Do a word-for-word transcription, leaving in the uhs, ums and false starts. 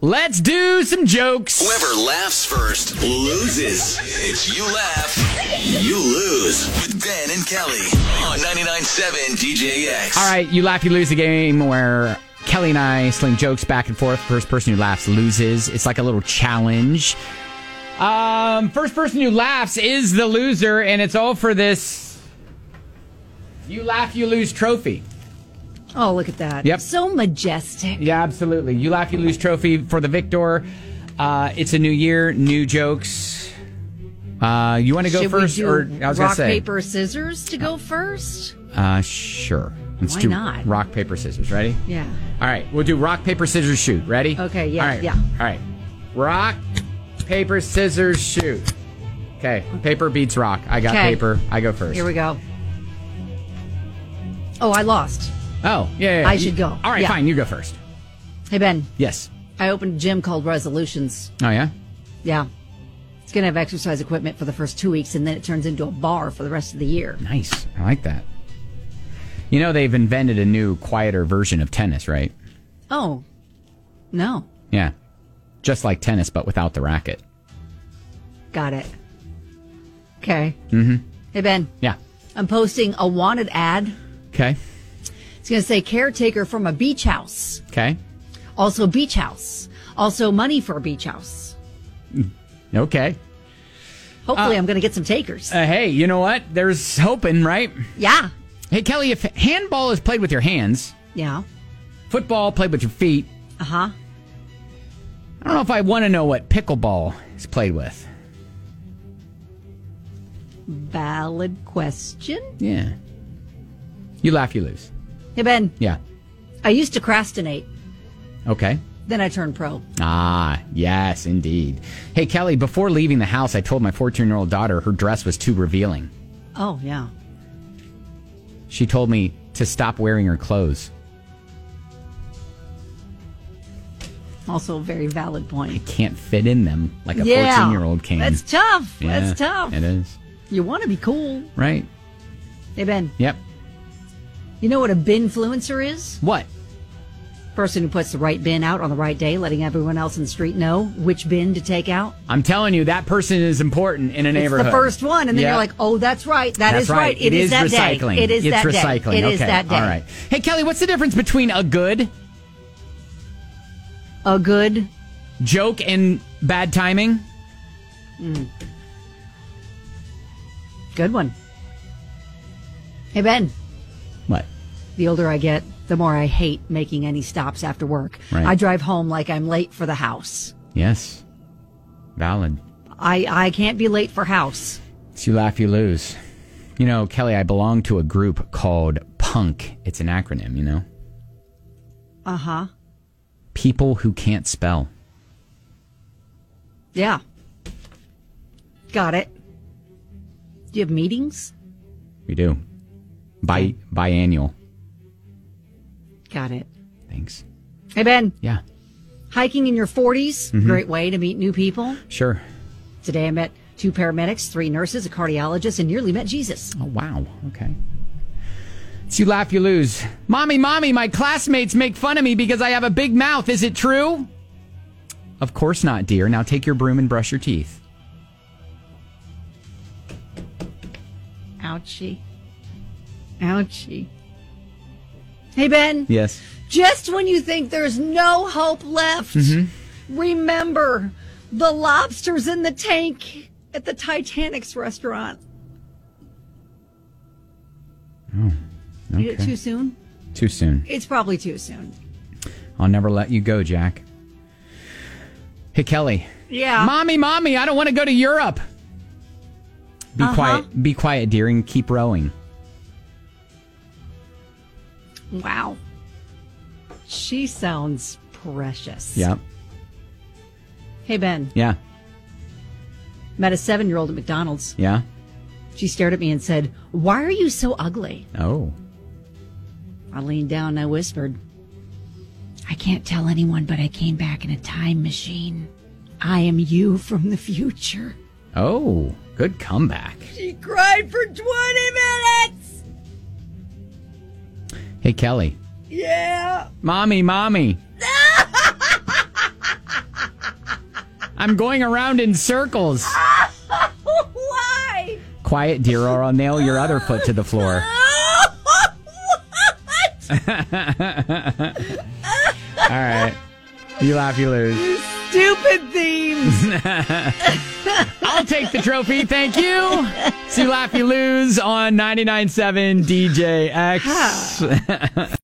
let's do some jokes. Whoever laughs first loses. It's You Laugh, You Lose with Ben and Kelly on ninety-nine point seven D J X. All right, You Laugh, You Lose, the game where Kelly and I sling jokes back and forth. First person who laughs loses. It's like a little challenge. Um, first person who laughs is the loser, and it's all for this You Laugh, You Lose trophy. Oh, look at that. Yep. So majestic. Yeah, absolutely. You Laugh, You Lose trophy for the victor. Uh, it's a new year, new jokes. Uh, you want to go Should first? we do or I was going to rock, say. paper, scissors to go first? Uh, sure. Let's Why do not? rock, paper, scissors. Ready? Yeah. All right, we'll do rock, paper, scissors, shoot. Ready? Okay, yeah, All right. yeah. All right. Rock, paper, scissors, shoot. Okay, paper beats rock. I got Okay. paper. I go first. Here we go. Oh, I lost. Oh, yeah, yeah, yeah. I You- should go. All right, Yeah. fine. You go first. Hey, Ben. Yes. I opened a gym called Resolutions. Oh, yeah? Yeah. It's going to have exercise equipment for the first two weeks, and then it turns into a bar for the rest of the year. Nice. I like that. You know, they've invented a new, quieter version of tennis, right? Oh. No. Yeah. Just like tennis, but without the racket. Got it. Okay. Mm-hmm. Hey, Ben. Yeah. I'm posting a wanted ad. Okay. It's going to say caretaker from a beach house. Okay. Also beach house. Also money for a beach house. Okay. Hopefully Uh, I'm going to get some takers. Uh, hey, you know what? There's hoping, right? Yeah. Hey, Kelly, if handball is played with your hands, Yeah. football played with your feet, Uh-huh. I don't know if I want to know what pickleball is played with. Valid question. Yeah. You laugh, you lose. Hey, Ben. Yeah. I used to procrastinate. Okay. Then I turned pro. Ah, yes, indeed. Hey, Kelly, before leaving the house, I told my fourteen-year-old daughter her dress was too revealing. Oh, yeah. She told me to stop wearing her clothes. Also a very valid point. Can't fit in them like a Yeah. fourteen-year-old can. That's tough. Yeah, That's tough. It is. You want to be cool. Right. Hey, Ben. Yep. You know what a binfluencer is? What? Person who puts the right bin out on the right day, letting everyone else in the street know which bin to take out. I'm telling you, that person is important in a neighborhood. It's the first one, and then Yeah. you're like, oh, that's right. That That's is right. It is that recycling. day. It is it's that recycling. day. It okay. is that day. All right. Hey, Kelly, what's the difference between a good A good joke and bad timing? Mm. Good one. Hey, Ben. What? The older I get, the more I hate making any stops after work. Right. I drive home like I'm late for the house. Yes. Valid. I, I can't be late for house. It's you laugh, you lose. You know, Kelly, I belong to a group called PUNK. It's an acronym, you know? Uh-huh. People who can't spell. Yeah. Got it. Do you have meetings? We do. Bi- biannual. Got it. Thanks. Hey, Ben. Yeah. Hiking in your forties, Mhm. great way to meet new people. Sure. Today I met two paramedics, three nurses, a cardiologist, and nearly met Jesus. Oh, wow. Okay. It's you laugh, you lose. Mommy, mommy, my classmates make fun of me because I have a big mouth. Is it true? Of course not, dear. Now take your broom and brush your teeth. Ouchie. Ouchie. Hey, Ben. Yes. Just when you think there's no hope left, Mm-hmm. remember the lobsters in the tank at the Titanic's restaurant. Oh, You did it okay. too soon? Too soon. It's probably too soon. I'll never let you go, Jack. Hey, Kelly. Yeah. Mommy, mommy, I don't want to go to Europe. Be Uh-huh. quiet. Be quiet, dear, and keep rowing. Wow. She sounds precious. Yep. Hey, Ben. Yeah. Met a seven-year-old at McDonald's. Yeah. She stared at me and said, "Why are you so ugly?" Oh. I leaned down and I whispered, "I can't tell anyone, but I came back in a time machine. I am you from the future." Oh. Good comeback. She cried for twenty minutes. Hey, Kelly. Yeah. Mommy, mommy. I'm going around in circles. Why? Quiet, dear, or I'll nail your other foot to the floor. All right. You laugh, you lose. Stupid themes. I'll take the trophy. Thank you. So you laugh, you lose on ninety-nine point seven D J X.